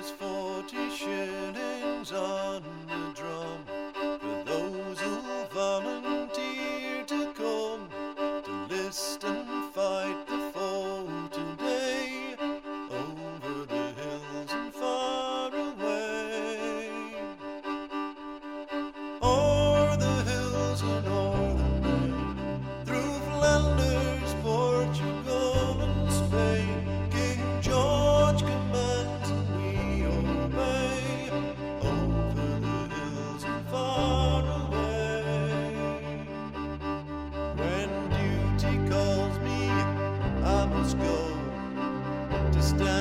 there's 40 shillings on the drum for those who volunteer to come to list and fight the foe today over the hills and far away. O'er the hills and o'er the plain, through Flanders, Portugal and Spain, King George commands and we obey, over the hills and far away. When duty calls me, I must go to stand